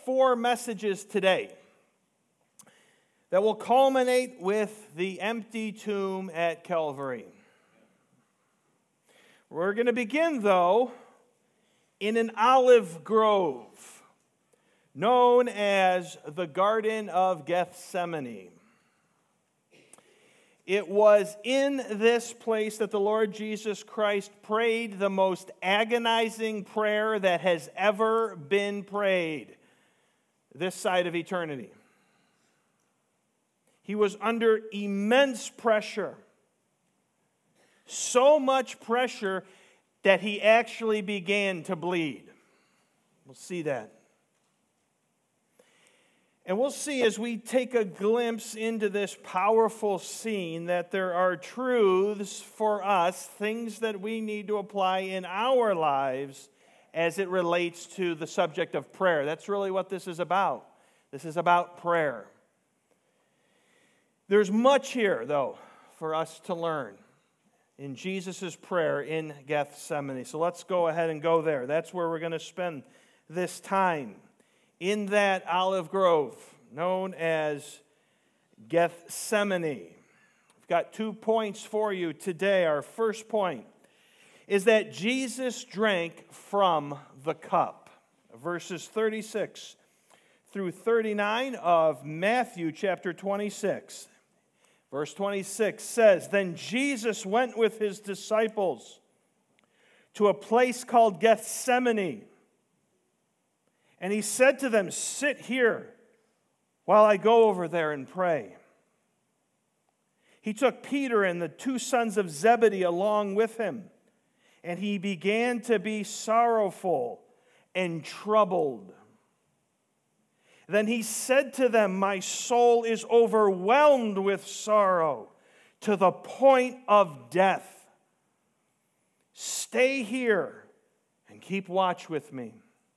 4 messages today that will culminate with the empty tomb at Calvary. We're going to begin, though, in an olive grove known as the Garden of Gethsemane. It was in this place that the Lord Jesus Christ prayed the most agonizing prayer that has ever been prayed this side of eternity. He was under immense pressure. So much pressure that he actually began to bleed. We'll see that. And we'll see as we take a glimpse into this powerful scene that there are truths for us, things that we need to apply in our lives as it relates to the subject of prayer. That's really what this is about. This is about prayer. There's much here, though, for us to learn in Jesus' prayer in Gethsemane. So let's go ahead and go there. That's where we're going to spend this time, in that olive grove known as Gethsemane. We've got 2 points for you today. Our first point is that Jesus drank from the cup. Verses 36 through 39 of Matthew chapter 26. Verse 26 says, "Then Jesus went with his disciples to a place called Gethsemane. And he said to them, 'Sit here while I go over there and pray.' He took Peter and the 2 sons of Zebedee along with him, and he began to be sorrowful and troubled. Then he said to them, 'My soul is overwhelmed with sorrow to the point of death. Stay here and keep watch with me.'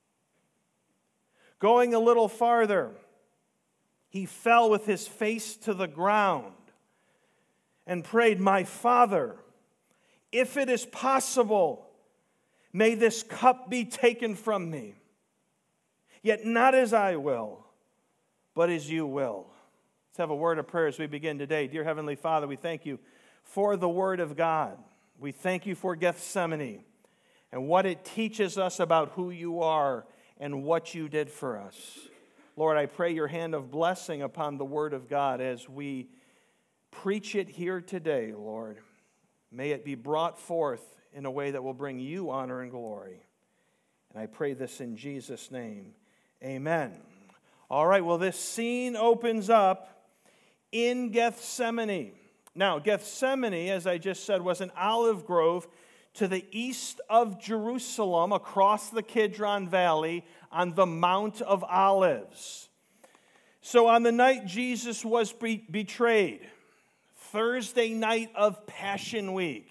Going a little farther, he fell with his face to the ground and prayed, 'My Father, if it is possible, may this cup be taken from me. Yet not as I will, but as you will.'" Let's have a word of prayer as we begin today. Dear Heavenly Father, we thank you for the Word of God. We thank you for Gethsemane and what it teaches us about who you are and what you did for us. Lord, I pray your hand of blessing upon the Word of God as we preach it here today, Lord. May it be brought forth in a way that will bring you honor and glory. And I pray this in Jesus' name. Amen. All right, well, this scene opens up in Gethsemane. Now, Gethsemane, as I just said, was an olive grove to the east of Jerusalem, across the Kidron Valley on the Mount of Olives. So on the night Jesus was betrayed, Thursday night of Passion Week,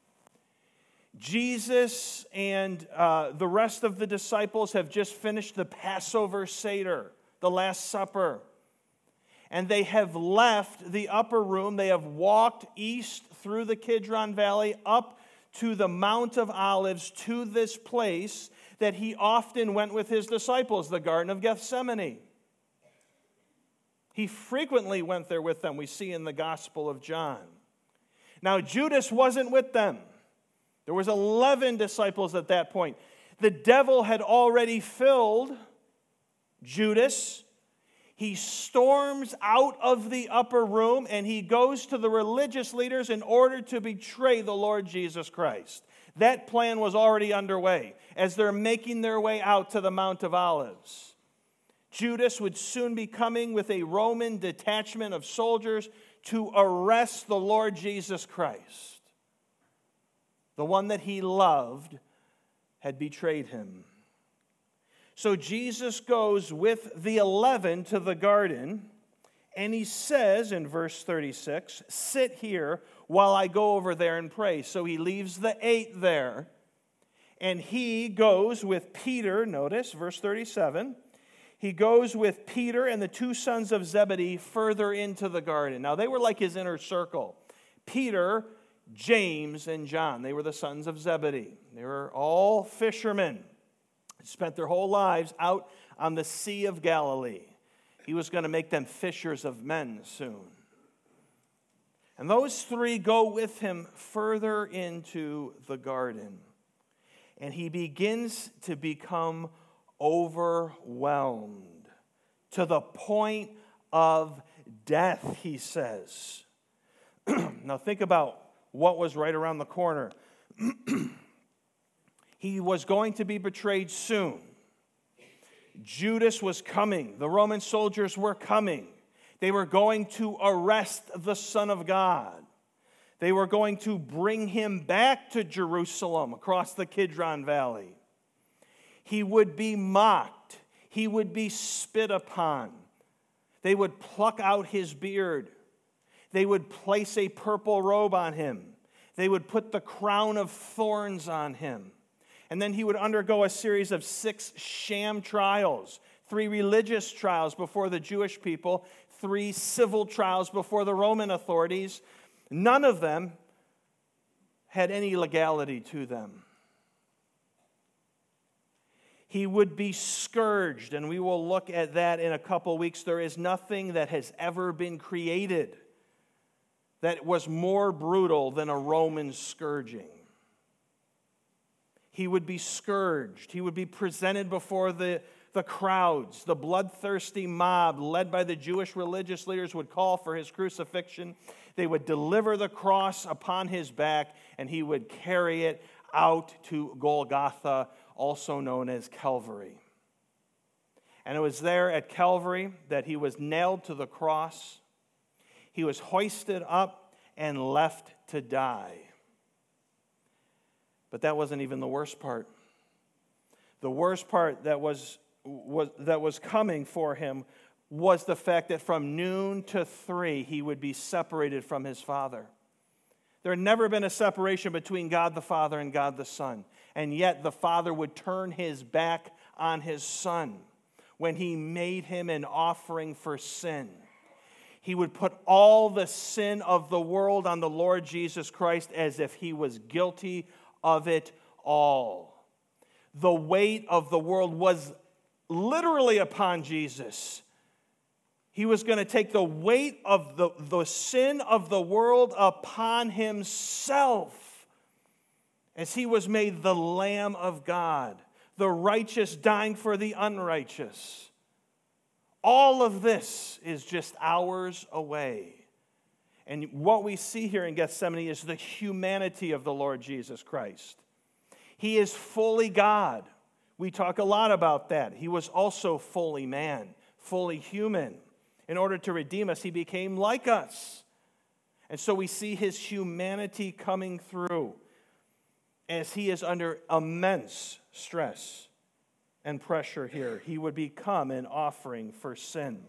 Jesus and the rest of the disciples have just finished the Passover Seder, the Last Supper. And they have left the upper room. They have walked east through the Kidron Valley up to the Mount of Olives, to this place that he often went with his disciples, the Garden of Gethsemane. He frequently went there with them, we see in the Gospel of John. Now, Judas wasn't with them. There was 11 disciples at that point. The devil had already filled Judas. He storms out of the upper room and he goes to the religious leaders in order to betray the Lord Jesus Christ. That plan was already underway as they're making their way out to the Mount of Olives. Judas would soon be coming with a Roman detachment of soldiers to arrest the Lord Jesus Christ. The one that he loved had betrayed him. So Jesus goes with the 11 to the garden, and he says in verse 36, "Sit here while I go over there and pray." So he leaves the 8 there, and he goes with Peter, notice verse 37, he goes with Peter and the 2 sons of Zebedee further into the garden. Now they were like his inner circle. Peter, James, and John, they were the sons of Zebedee. They were all fishermen. Spent their whole lives out on the Sea of Galilee. He was going to make them fishers of men soon. And those three go with him further into the garden. And he begins to become overwhelmed to the point of death, he says. Now think about what was right around the corner. He was going to be betrayed soon. Judas was coming. The Roman soldiers were coming. They were going to arrest the Son of God. They were going to bring him back to Jerusalem across the Kidron Valley. He would be mocked. He would be spit upon. They would pluck out his beard. They would place a purple robe on him. They would put the crown of thorns on him. And then he would undergo a series of 6 sham trials, 3 religious trials before the Jewish people, 3 civil trials before the Roman authorities. None of them had any legality to them. He would be scourged, and we will look at that in a couple weeks. There is nothing that has ever been created that was more brutal than a Roman scourging. He would be scourged. He would be presented before the crowds. The bloodthirsty mob led by the Jewish religious leaders would call for his crucifixion. They would deliver the cross upon his back, and he would carry it out to Golgotha, also known as Calvary. And it was there at Calvary that he was nailed to the cross. He was hoisted up and left to die. But that wasn't even the worst part. The worst part that was coming for him was the fact that from noon to 3 he would be separated from his Father. There had never been a separation between God the Father and God the Son. And yet the Father would turn his back on his Son when he made him an offering for sin. He would put all the sin of the world on the Lord Jesus Christ as if he was guilty of it all. The weight of the world was literally upon Jesus. He was going to take the weight of the sin of the world upon himself as he was made the Lamb of God, the righteous dying for the unrighteous. All of this is just hours away. And what we see here in Gethsemane is the humanity of the Lord Jesus Christ. He is fully God. We talk a lot about that. He was also fully man, fully human. In order to redeem us, he became like us. And so we see his humanity coming through as he is under immense stress and pressure here. He would become an offering for sin.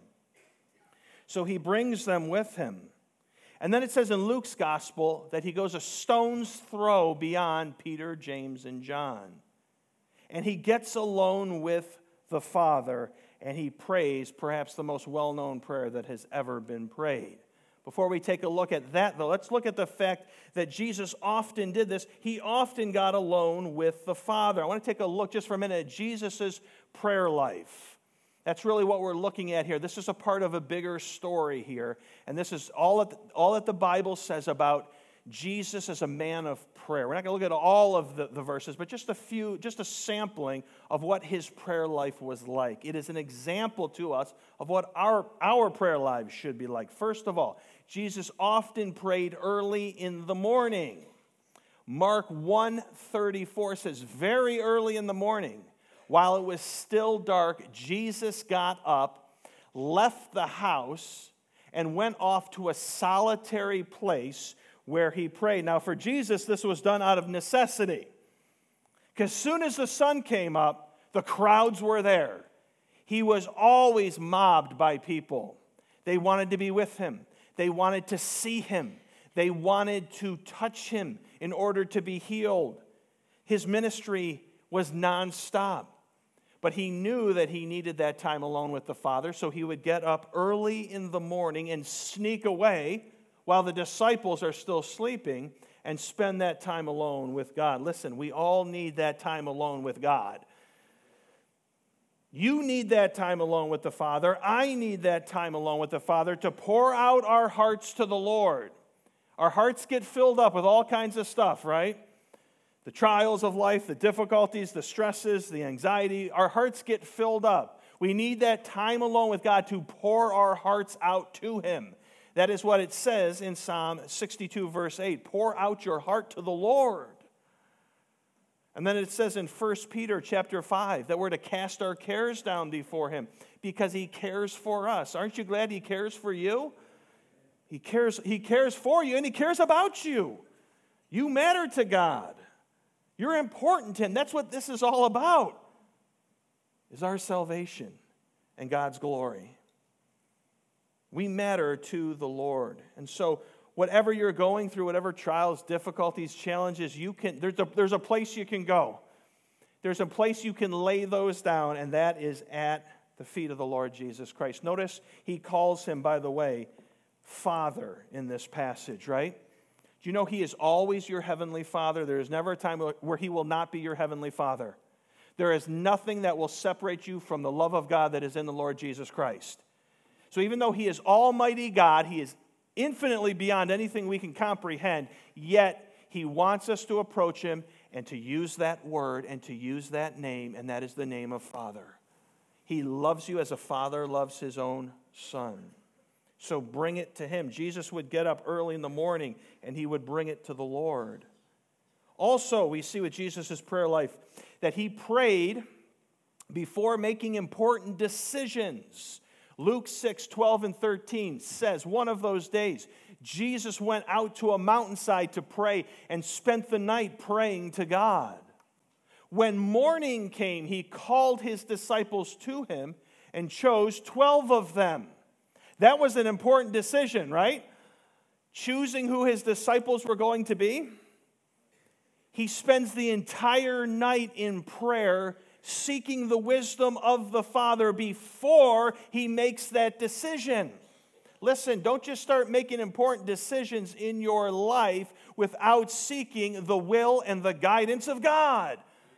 So he brings them with him. And then it says in Luke's gospel that he goes a stone's throw beyond Peter, James, and John. And he gets alone with the Father, and he prays perhaps the most well-known prayer that has ever been prayed. Before we take a look at that, though, let's look at the fact that Jesus often did this. He often got alone with the Father. I want to take a look just for a minute at Jesus' prayer life. That's really what we're looking at here. This is a part of a bigger story here. And this is all that the Bible says about Jesus as a man of prayer. We're not going to look at all of the verses, but just a sampling of what his prayer life was like. It is an example to us of what our prayer lives should be like. First of all, Jesus often prayed early in the morning. Mark 1:34 says, very early in the morning, while it was still dark, Jesus got up, left the house, and went off to a solitary place where he prayed. Now, for Jesus, this was done out of necessity. Because as soon as the sun came up, the crowds were there. He was always mobbed by people. They wanted to be with him. They wanted to see him. They wanted to touch him in order to be healed. His ministry was nonstop. But he knew that he needed that time alone with the Father, so he would get up early in the morning and sneak away while the disciples are still sleeping and spend that time alone with God. Listen, we all need that time alone with God. You need that time alone with the Father. I need that time alone with the Father to pour out our hearts to the Lord. Our hearts get filled up with all kinds of stuff, right? The trials of life, the difficulties, the stresses, the anxiety. Our hearts get filled up. We need that time alone with God to pour our hearts out to Him. That is what it says in Psalm 62, verse 8. Pour out your heart to the Lord. And then it says in 1 Peter chapter 5 that we're to cast our cares down before Him because He cares for us. Aren't you glad He cares for you? He cares for you and He cares about you. You matter to God. You're important to Him. That's what this is all about, is our salvation and God's glory. We matter to the Lord. And so whatever you're going through, whatever trials, difficulties, challenges, there's a place you can go. There's a place you can lay those down, and that is at the feet of the Lord Jesus Christ. Notice He calls Him, by the way, Father in this passage, right? Do you know He is always your heavenly Father? There is never a time where He will not be your heavenly Father. There is nothing that will separate you from the love of God that is in the Lord Jesus Christ. So even though He is Almighty God, He is infinitely beyond anything we can comprehend, yet He wants us to approach Him and to use that word and to use that name, and that is the name of Father. He loves you as a father loves his own son. So bring it to Him. Jesus would get up early in the morning and He would bring it to the Lord. Also, we see with Jesus' prayer life that He prayed before making important decisions. Luke 6, 12 and 13 says, one of those days, Jesus went out to a mountainside to pray and spent the night praying to God. When morning came, He called His disciples to Him and chose 12 of them. That was an important decision, right? Choosing who His disciples were going to be. He spends the entire night in prayer seeking the wisdom of the Father before He makes that decision. Listen, don't just start making important decisions in your life without seeking the will and the guidance of God.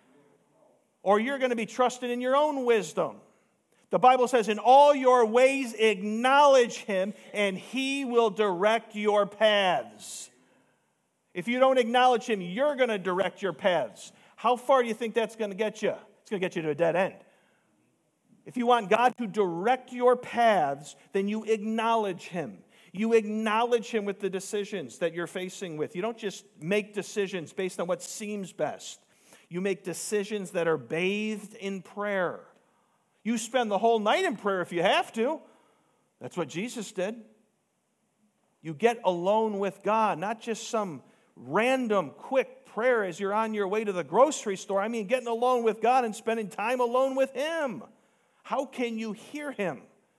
Or you're going to be trusting in your own wisdom. The Bible says, in all your ways acknowledge Him, and He will direct your paths. If you don't acknowledge Him, you're going to direct your paths. How far do you think that's going to get you? It's going to get you to a dead end. If you want God to direct your paths, then you acknowledge Him. You acknowledge Him with the decisions that you're facing with. You don't just make decisions based on what seems best. You make decisions that are bathed in prayer. You spend the whole night in prayer if you have to. That's what Jesus did. You get alone with God, not just some random, quick prayer as you're on your way to the grocery store. I mean, getting alone with God and spending time alone with Him. How can you hear Him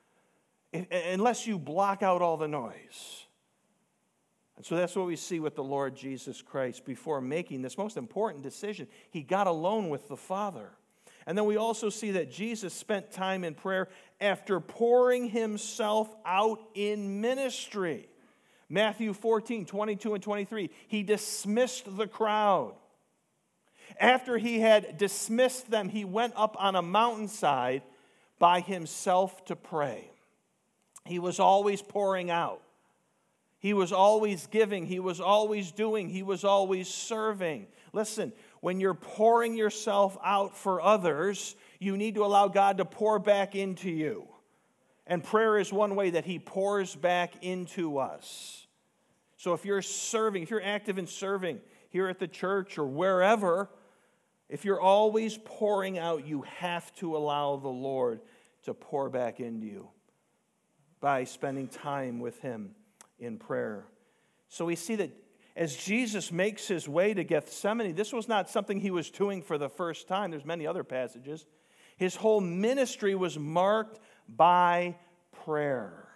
unless you block out all the noise? And so that's what we see with the Lord Jesus Christ. Before making this most important decision, He got alone with the Father. And then we also see that Jesus spent time in prayer after pouring Himself out in ministry. Matthew 14, 22 and 23, He dismissed the crowd. After He had dismissed them, He went up on a mountainside by Himself to pray. He was always pouring out. He was always giving. He was always doing. He was always serving. Listen, when you're pouring yourself out for others, you need to allow God to pour back into you. And prayer is one way that He pours back into us. So if you're serving, if you're active in serving here at the church or wherever, if you're always pouring out, you have to allow the Lord to pour back into you by spending time with Him in prayer. So we see that as Jesus makes His way to Gethsemane, this was not something He was doing for the first time. There's many other passages. His whole ministry was marked by prayer.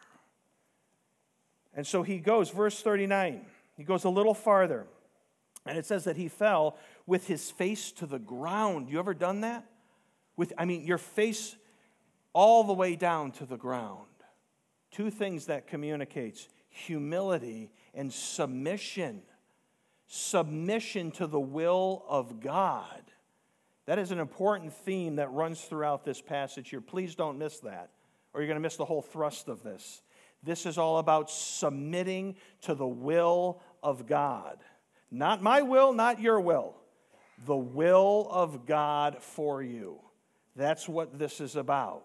And so He goes, verse 39, He goes a little farther. And it says that He fell with His face to the ground. You ever done that? Your face all the way down to the ground. Two things that communicates: humility and submission. Submission to the will of God. That is an important theme that runs throughout this passage here. Please don't miss that, or you're going to miss the whole thrust of this. This is all about submitting to the will of God. Not my will, not your will. The will of God for you. That's what this is about.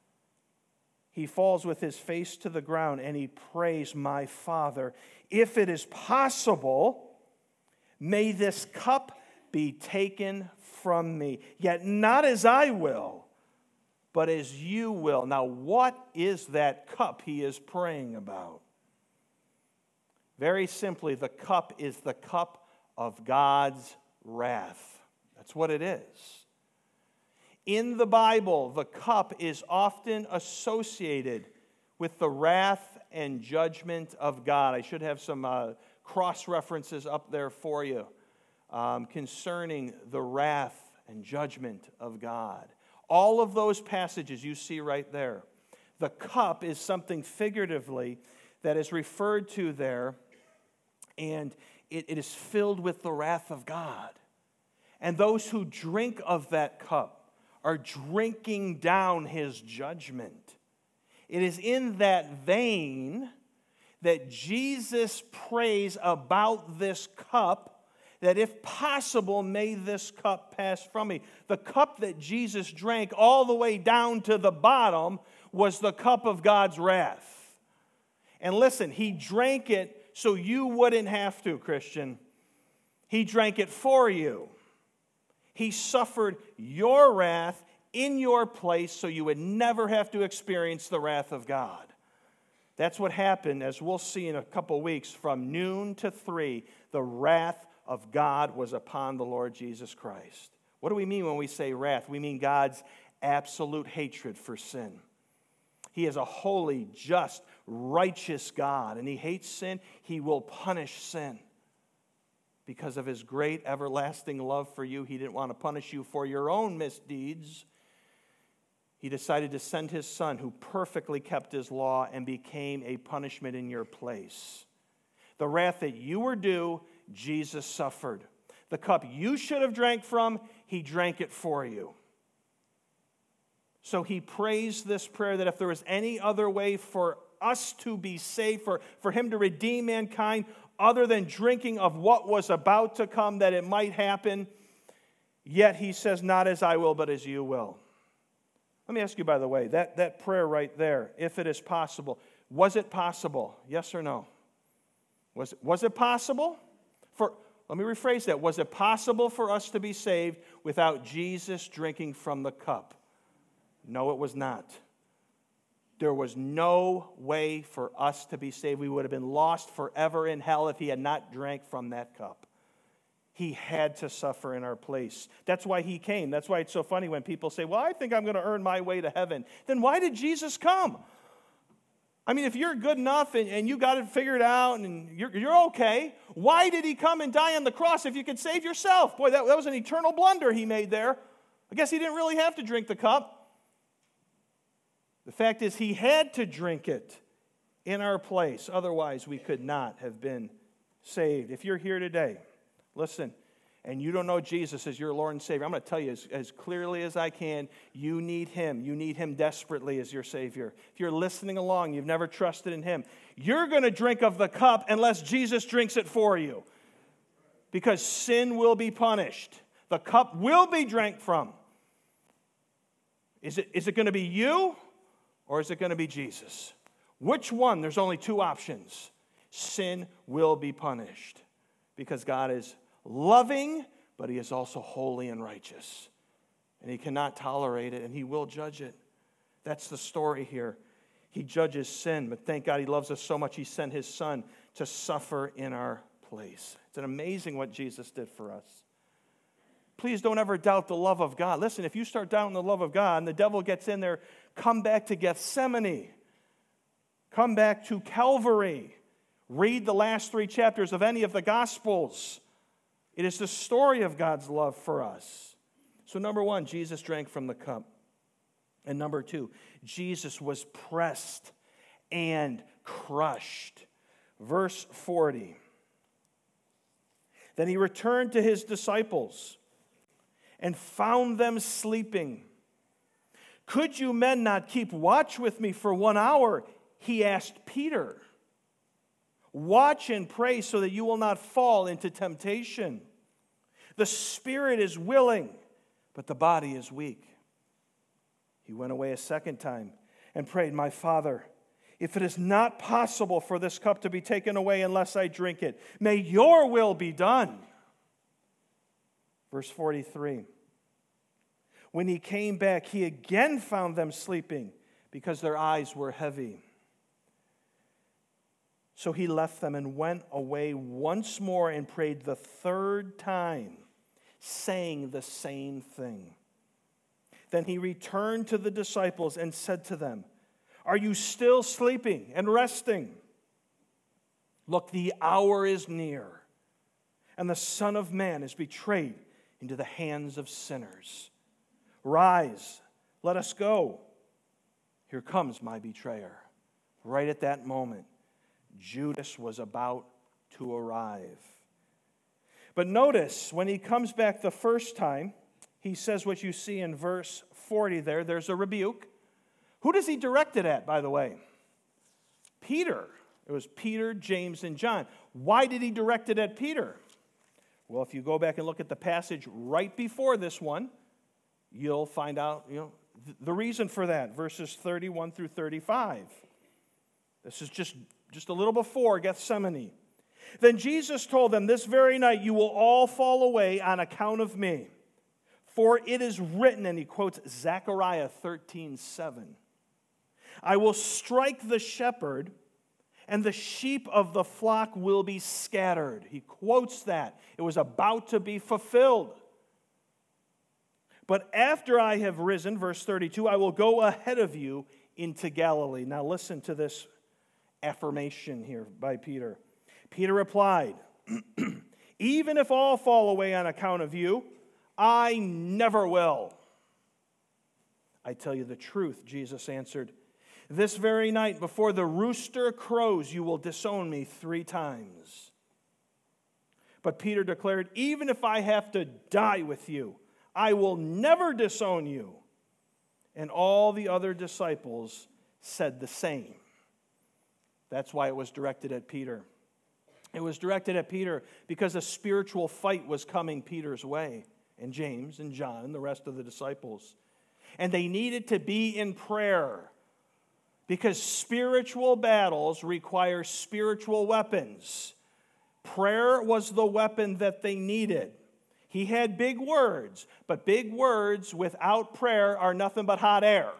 He falls with his face to the ground and he prays, "My Father, if it is possible, may this cup be taken from me. Yet not as I will, but as you will." Now, what is that cup he is praying about? Very simply, the cup is the cup of God's wrath. That's what it is. In the Bible, the cup is often associated with the wrath and judgment of God. I should have some cross-references up there for you concerning the wrath and judgment of God. All of those passages you see right there. The cup is something figuratively that is referred to there, and it is filled with the wrath of God. And those who drink of that cup are drinking down his judgment. It is in that vein that Jesus prays about this cup, that if possible, may this cup pass from me. The cup that Jesus drank all the way down to the bottom was the cup of God's wrath. And listen, he drank it so you wouldn't have to, Christian. He drank it for you. He suffered your wrath in your place so you would never have to experience the wrath of God. That's what happened, as we'll see in a couple weeks, from noon to 3, the wrath of God was upon the Lord Jesus Christ. What do we mean when we say wrath? We mean God's absolute hatred for sin. He is a holy, just, righteous God, and he hates sin. He will punish sin. Because of his great everlasting love for you, he didn't want to punish you for your own misdeeds. He decided to send his son, who perfectly kept his law and became a punishment in your place. The wrath that you were due, Jesus suffered. The cup you should have drank from, he drank it for you. So he prays this prayer that if there was any other way for us to be saved, for him to redeem mankind, other than drinking of what was about to come, that it might happen. Yet he says, "Not as I will, but as you will." Let me ask you, by the way, that prayer right there, if it is possible, was it possible? Yes or no? Was it possible? Let me rephrase that. Was it possible for us to be saved without Jesus drinking from the cup? No, it was not. There was no way for us to be saved. We would have been lost forever in hell if he had not drank from that cup. He had to suffer in our place. That's why he came. That's why it's so funny when people say, "Well, I think I'm going to earn my way to heaven." Then why did Jesus come? I mean, if you're good enough and you got it figured out and you're okay, why did he come and die on the cross if you could save yourself? Boy, that was an eternal blunder he made there. I guess he didn't really have to drink the cup. The fact is, he had to drink it in our place. Otherwise, we could not have been saved. If you're here today, listen, and you don't know Jesus as your Lord and Savior, I'm going to tell you as clearly as I can, you need him. You need him desperately as your Savior. If you're listening along, you've never trusted in him, you're going to drink of the cup unless Jesus drinks it for you. Because sin will be punished. The cup will be drank from. Is it going to be you? Or is it going to be Jesus? Which one? There's only two options. Sin will be punished because God is loving, but he is also holy and righteous. And he cannot tolerate it, and he will judge it. That's the story here. He judges sin, but thank God he loves us so much he sent his son to suffer in our place. It's amazing what Jesus did for us. Please don't ever doubt the love of God. Listen, if you start doubting the love of God and the devil gets in there, come back to Gethsemane. Come back to Calvary. Read the last 3 chapters of any of the Gospels. It is the story of God's love for us. So number 1, Jesus drank from the cup. And number 2, Jesus was pressed and crushed. Verse 40. Then he returned to his disciples and found them sleeping. Could you men not keep watch with me for 1 hour? He asked Peter. Watch and pray so that you will not fall into temptation. The spirit is willing, but the body is weak. He went away a second time and prayed, my Father, if it is not possible for this cup to be taken away unless I drink it, may your will be done. Verse 43. When he came back, he again found them sleeping because their eyes were heavy. So he left them and went away once more and prayed the third time, saying the same thing. Then he returned to the disciples and said to them, are you still sleeping and resting? Look, the hour is near, and the Son of Man is betrayed into the hands of sinners. Rise, let us go. Here comes my betrayer. Right at that moment, Judas was about to arrive. But notice, when he comes back the first time, he says what you see in verse 40 there. There's a rebuke. Who does he direct it at, by the way? Peter. It was Peter, James, and John. Why did he direct it at Peter? Well, if you go back and look at the passage right before this one, you'll find out the reason for that. Verses 31 through 35. This is just a little before Gethsemane. Then Jesus told them, this very night you will all fall away on account of me. For it is written, and he quotes Zechariah 13:7. I will strike the shepherd, and the sheep of the flock will be scattered. He quotes that. It was about to be fulfilled. But after I have risen, verse 32, I will go ahead of you into Galilee. Now listen to this affirmation here by Peter. Peter replied, even if all fall away on account of you, I never will. I tell you the truth, Jesus answered. This very night before the rooster crows, you will disown me 3 times. But Peter declared, even if I have to die with you, I will never disown you. And all the other disciples said the same. That's why it was directed at Peter. It was directed at Peter because a spiritual fight was coming Peter's way, and James and John and the rest of the disciples. And they needed to be in prayer because spiritual battles require spiritual weapons. Prayer was the weapon that they needed. He had big words, but big words without prayer are nothing but hot air.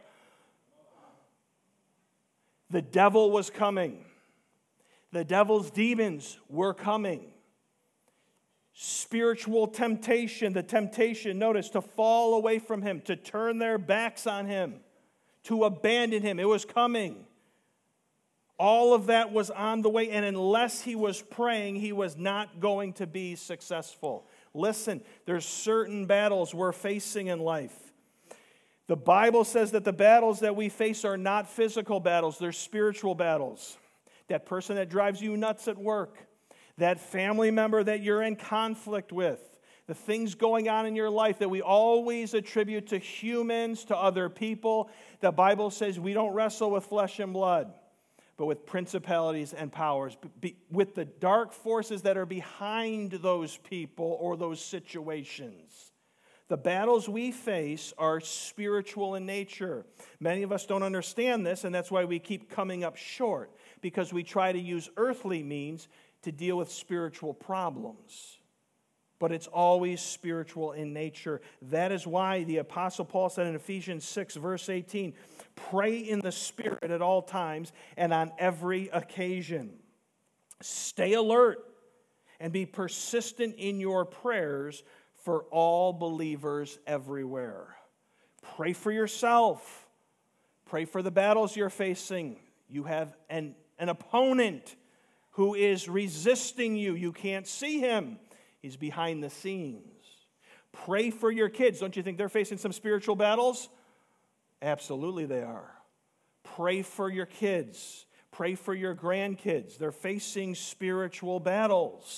The devil was coming. The devil's demons were coming. Spiritual temptation, the temptation, notice, to fall away from him, to turn their backs on him, to abandon him. It was coming. All of that was on the way, and unless he was praying, he was not going to be successful. Listen, there's certain battles we're facing in life. The Bible says that the battles that we face are not physical battles, they're spiritual battles. That person that drives you nuts at work, that family member that you're in conflict with, the things going on in your life that we always attribute to humans, to other people. The Bible says we don't wrestle with flesh and blood, but with principalities and powers, with the dark forces that are behind those people or those situations. The battles we face are spiritual in nature. Many of us don't understand this, and that's why we keep coming up short, because we try to use earthly means to deal with spiritual problems. But it's always spiritual in nature. That is why the Apostle Paul said in Ephesians 6, verse 18, pray in the Spirit at all times and on every occasion. Stay alert and be persistent in your prayers for all believers everywhere. Pray for yourself. Pray for the battles you're facing. You have an opponent who is resisting you. You can't see him. He's behind the scenes. Pray for your kids. Don't you think they're facing some spiritual battles? Absolutely they are. Pray for your kids. Pray for your grandkids. They're facing spiritual battles.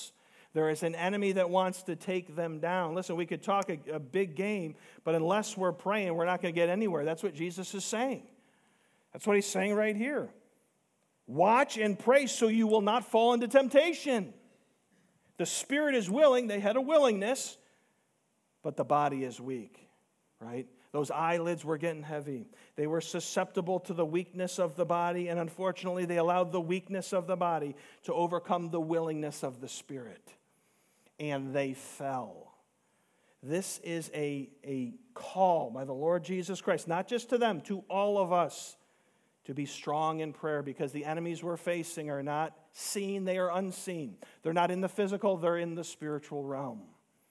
There is an enemy that wants to take them down. Listen, we could talk a big game, but unless we're praying, we're not going to get anywhere. That's what Jesus is saying. That's what he's saying right here. Watch and pray so you will not fall into temptation. The spirit is willing. They had a willingness, but the body is weak, right? Those eyelids were getting heavy. They were susceptible to the weakness of the body, and unfortunately, they allowed the weakness of the body to overcome the willingness of the spirit. And they fell. This is a call by the Lord Jesus Christ, not just to them, to all of us, to be strong in prayer, because the enemies we're facing are not seen, they are unseen. They're not in the physical, they're in the spiritual realm.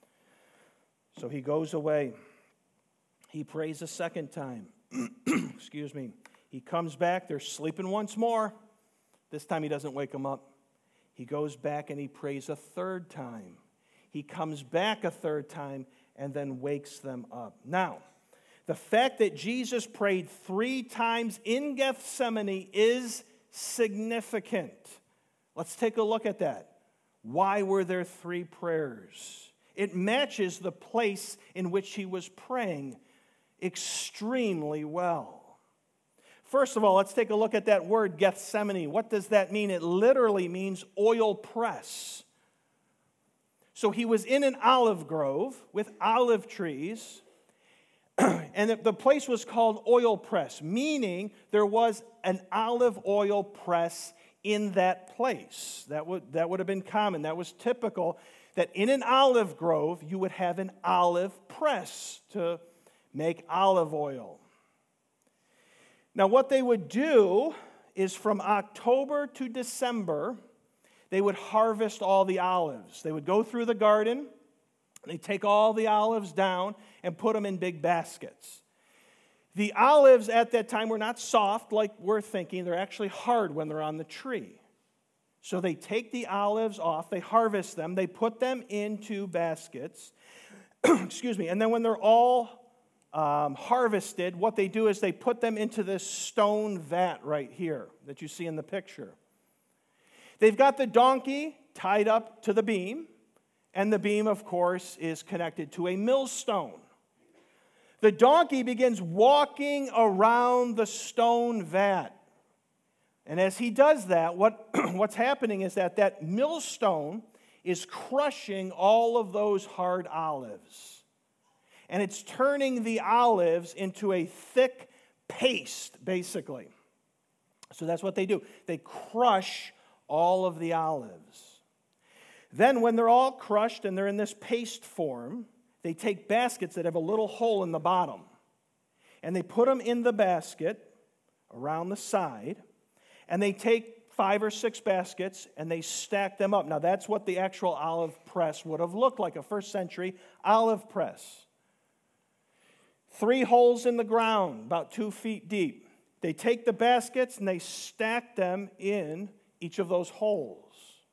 So he goes away. He prays a second time. Excuse me. He comes back. They're sleeping once more. This time he doesn't wake them up. He goes back and he prays a third time. He comes back a third time and then wakes them up. Now, the fact that Jesus prayed 3 times in Gethsemane is significant. Let's take a look at that. Why were there 3 prayers? It matches the place in which he was praying extremely well. First of all, let's take a look at that word Gethsemane. What does that mean? It literally means oil press. So he was in an olive grove with olive trees, and the place was called oil press, meaning there was an olive oil press in that place. That would have been common. That was typical, that in an olive grove you would have an olive press to make olive oil. Now, what they would do is from October to December, they would harvest all the olives. They would go through the garden, they'd take all the olives down and put them in big baskets. The olives at that time were not soft like we're thinking. They're actually hard when they're on the tree. So they take the olives off, they harvest them, they put them into baskets. Excuse me. And then when they're all harvested, what they do is they put them into this stone vat right here that you see in the picture. They've got the donkey tied up to the beam, and the beam, of course, is connected to a millstone. The donkey begins walking around the stone vat. And as he does that, what's happening is that millstone is crushing all of those hard olives. And it's turning the olives into a thick paste, basically. So that's what they do. They crush all of the olives. Then when they're all crushed and they're in this paste form, they take baskets that have a little hole in the bottom. And they put them in the basket around the side. And they take 5 or 6 baskets and they stack them up. Now that's what the actual olive press would have looked like, a first century olive press. 3 holes in the ground, about 2 feet deep. They take the baskets and they stack them in each of those holes.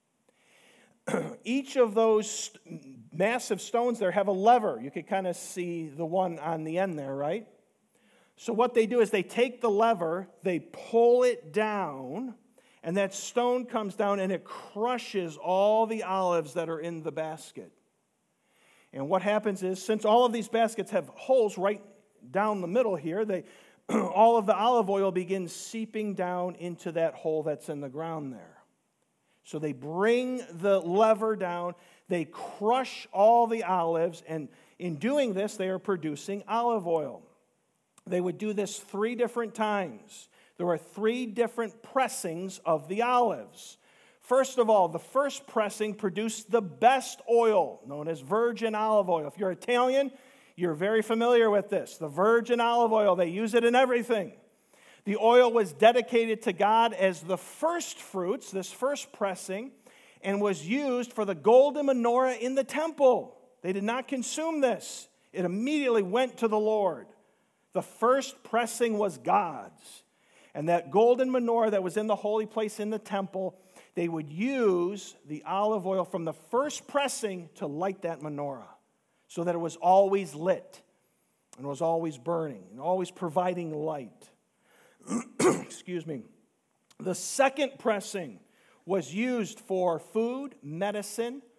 Each of those massive stones there have a lever. You can kind of see the one on the end there, right? So what they do is they take the lever, they pull it down, and that stone comes down and it crushes all the olives that are in the basket. And what happens is, since all of these baskets have holes right down the middle here, all of the olive oil begins seeping down into that hole that's in the ground there. So they bring the lever down, they crush all the olives, and in doing this, they are producing olive oil. They would do this 3 different times. There were 3 different pressings of the olives. First of all, the first pressing produced the best oil, known as virgin olive oil. If you're Italian, you're very familiar with this. The virgin olive oil, they use it in everything. The oil was dedicated to God as the first fruits, this first pressing, and was used for the golden menorah in the temple. They did not consume this. It immediately went to the Lord. The first pressing was God's. And that golden menorah that was in the holy place in the temple, they would use the olive oil from the first pressing to light that menorah so that it was always lit and was always burning and always providing light. Excuse me. The second pressing was used for food, medicine,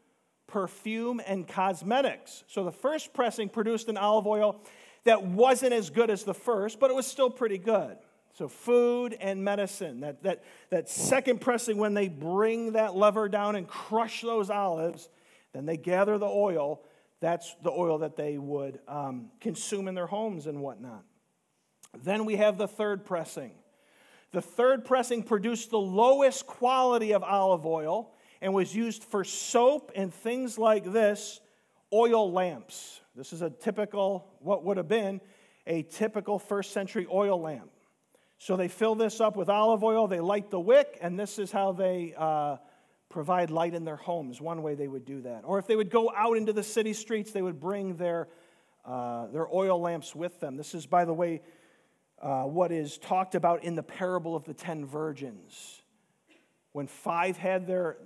perfume, and cosmetics. So the first pressing produced an olive oil that wasn't as good as the first, but it was still pretty good. So food and medicine. That second pressing, when they bring that lever down and crush those olives, then they gather the oil. That's the oil that they would consume in their homes and whatnot. Then we have the third pressing. The third pressing produced the lowest quality of olive oil and was used for soap and things like this, oil lamps. This is a typical, what would have been a typical first century oil lamp. So they fill this up with olive oil, they light the wick, and this is how they provide light in their homes. One way they would do that. Or if they would go out into the city streets, they would bring their oil lamps with them. This is, by the way, what is talked about in the parable of the 10 virgins. When 5 had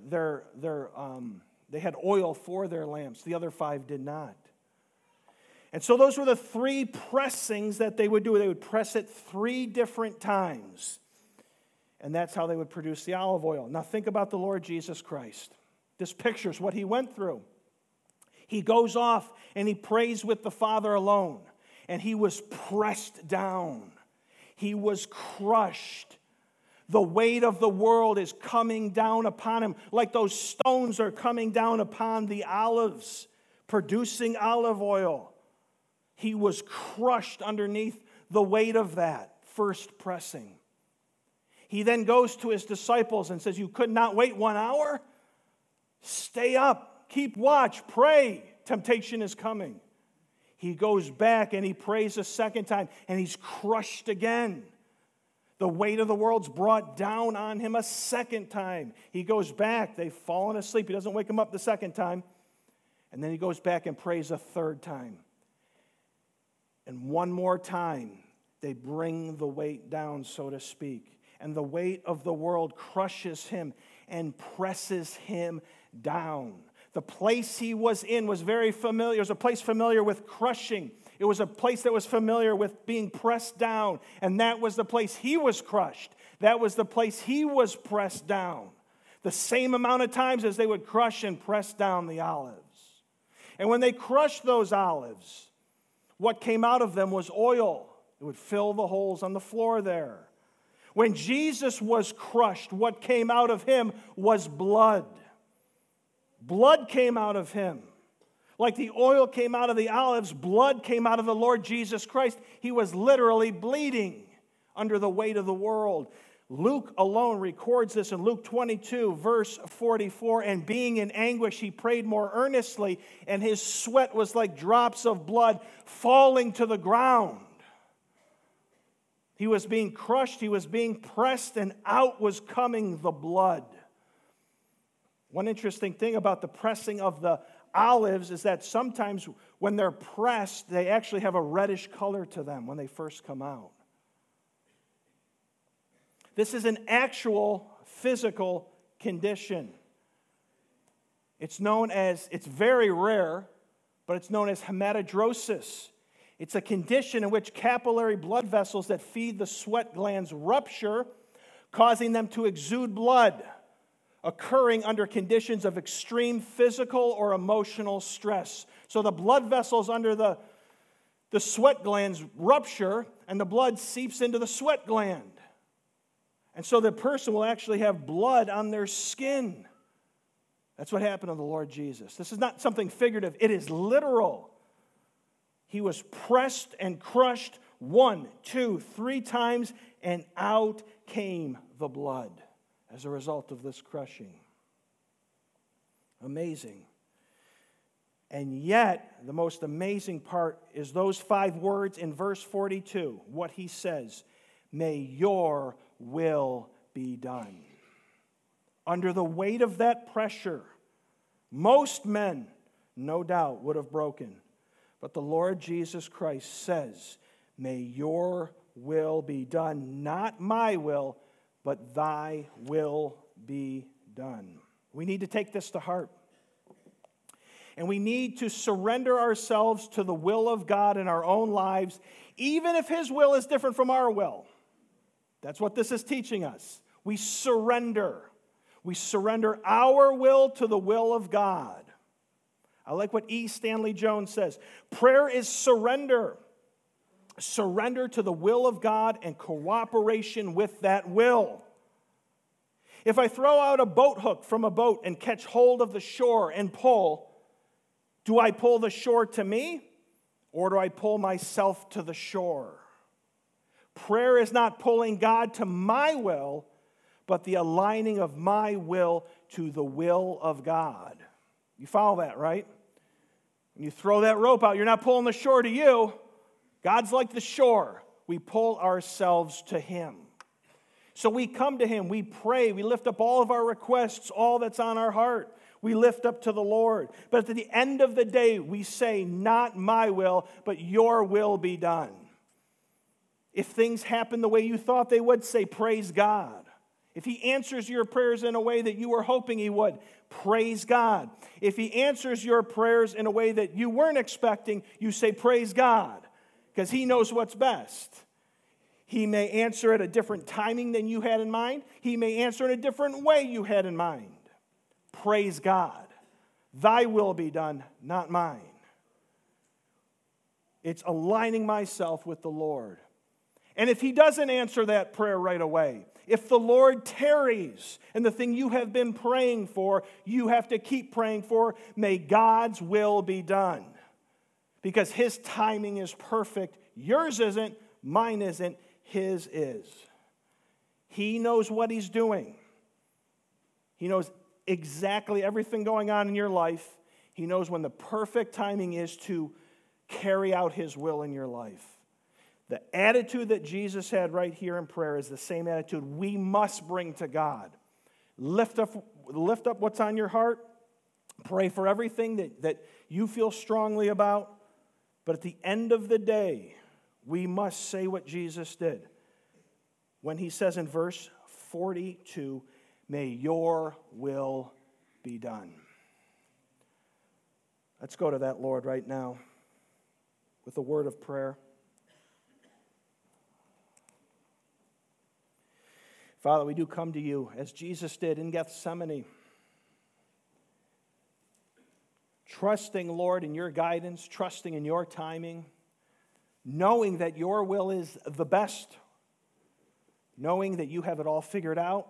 they had oil for their lamps, the other 5 did not. And so those were the 3 pressings that they would do. They would press it 3 different times. And that's how they would produce the olive oil. Now think about the Lord Jesus Christ. This pictures what he went through. He goes off and he prays with the Father alone. And he was pressed down. He was crushed. The weight of the world is coming down upon him, like those stones are coming down upon the olives, producing olive oil. He was crushed underneath the weight of that first pressing. He then goes to his disciples and says, "You could not wait 1 hour? Stay up, keep watch, pray. Temptation is coming." He goes back and he prays a second time, and he's crushed again. The weight of the world's brought down on him a second time. He goes back. They've fallen asleep. He doesn't wake them up the second time. And then he goes back and prays a third time. And one more time, they bring the weight down, so to speak. And the weight of the world crushes him and presses him down. The place he was in was very familiar. It was a place familiar with crushing. It was a place that was familiar with being pressed down. And that was the place he was crushed. That was the place he was pressed down. The same amount of times as they would crush and press down the olives. And when they crushed those olives, what came out of them was oil. It would fill the holes on the floor there. When Jesus was crushed, what came out of him was blood. Blood came out of him. Like the oil came out of the olives, blood came out of the Lord Jesus Christ. He was literally bleeding under the weight of the world. Luke alone records this in Luke 22, verse 44. And being in anguish, he prayed more earnestly, and his sweat was like drops of blood falling to the ground. He was being crushed, he was being pressed, and out was coming the blood. One interesting thing about the pressing of the olives is that sometimes when they're pressed, they actually have a reddish color to them when they first come out. This is an actual physical condition. It's very rare, but it's known as hematidrosis. It's a condition in which capillary blood vessels that feed the sweat glands rupture, causing them to exude blood, occurring under conditions of extreme physical or emotional stress. So the blood vessels under the sweat glands rupture, and the blood seeps into the sweat gland. And so the person will actually have blood on their skin. That's what happened to the Lord Jesus. This is not something figurative. It is literal. He was pressed and crushed 1, 2, 3 times, and out came the blood as a result of this crushing. Amazing. And yet, the most amazing part is those 5 words in verse 42, what he says, "May your will be done." Under the weight of that pressure, most men, no doubt, would have broken. But the Lord Jesus Christ says, "May your will be done, not my will, but thy will be done." We need to take this to heart. And we need to surrender ourselves to the will of God in our own lives, even if his will is different from our will. That's what this is teaching us. We surrender. We surrender our will to the will of God. I like what E. Stanley Jones says. Prayer is surrender. Surrender to the will of God and cooperation with that will. If I throw out a boat hook from a boat and catch hold of the shore and pull, do I pull the shore to me, or do I pull myself to the shore? Prayer is not pulling God to my will, but the aligning of my will to the will of God. You follow that, right? When you throw that rope out, you're not pulling the shore to you. God's like the shore. We pull ourselves to Him. So we come to Him, we pray, we lift up all of our requests, all that's on our heart. We lift up to the Lord. But at the end of the day, we say, not my will, but your will be done. If things happen the way you thought they would, say, praise God. If He answers your prayers in a way that you were hoping He would, praise God. If He answers your prayers in a way that you weren't expecting, you say, praise God, because He knows what's best. He may answer at a different timing than you had in mind. He may answer in a different way you had in mind. Praise God. Thy will be done, not mine. It's aligning myself with the Lord. And if He doesn't answer that prayer right away, if the Lord tarries and the thing you have been praying for, you have to keep praying for, may God's will be done. Because His timing is perfect. Yours isn't, mine isn't, His is. He knows what He's doing. He knows exactly everything going on in your life. He knows when the perfect timing is to carry out His will in your life. The attitude that Jesus had right here in prayer is the same attitude we must bring to God. Lift up what's on your heart. Pray for everything that you feel strongly about. But at the end of the day, we must say what Jesus did when He says in verse 42, may your will be done. Let's go to that Lord right now with a word of prayer. Father, we do come to You as Jesus did in Gethsemane, trusting, Lord, in Your guidance, trusting in Your timing, knowing that Your will is the best, knowing that You have it all figured out,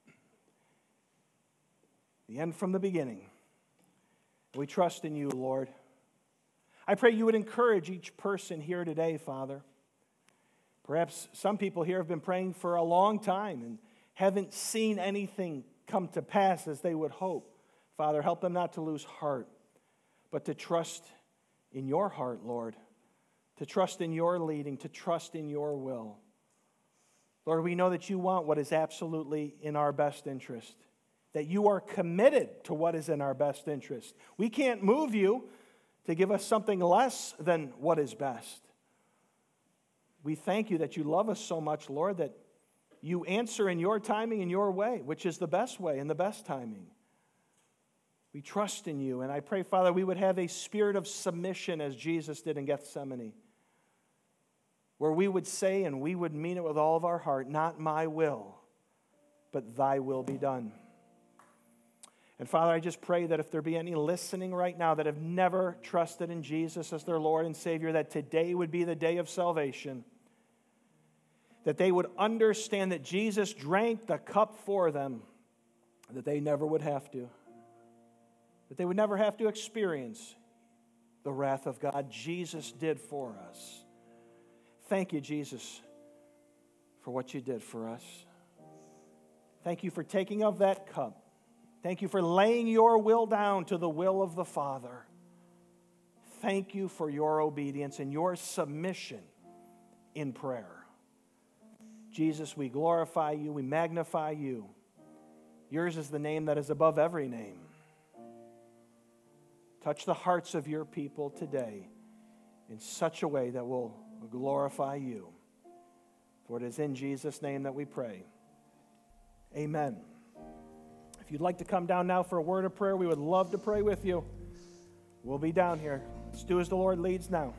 the end from the beginning. We trust in You, Lord. I pray You would encourage each person here today, Father. Perhaps some people here have been praying for a long time and haven't seen anything come to pass as they would hope. Father, help them not to lose heart, but to trust in Your heart, Lord, to trust in Your leading, to trust in Your will. Lord, we know that You want what is absolutely in our best interest, that You are committed to what is in our best interest. We can't move You to give us something less than what is best. We thank You that You love us so much, Lord, that You answer in Your timing and Your way, which is the best way and the best timing. We trust in You, and I pray, Father, we would have a spirit of submission as Jesus did in Gethsemane, where we would say and we would mean it with all of our heart, not my will, but Thy will be done. And Father, I just pray that if there be any listening right now that have never trusted in Jesus as their Lord and Savior, that today would be the day of salvation, that they would understand that Jesus drank the cup for them, that they never would have to, that they would never have to experience the wrath of God. Jesus did for us. Thank You, Jesus, for what You did for us. Thank You for taking of that cup. Thank You for laying Your will down to the will of the Father. Thank You for Your obedience and Your submission in prayer. Jesus, we glorify You, we magnify You. Yours is the name that is above every name. Touch the hearts of Your people today in such a way that will glorify You. For it is in Jesus' name that we pray. Amen. If you'd like to come down now for a word of prayer, we would love to pray with you. We'll be down here. Let's do as the Lord leads now.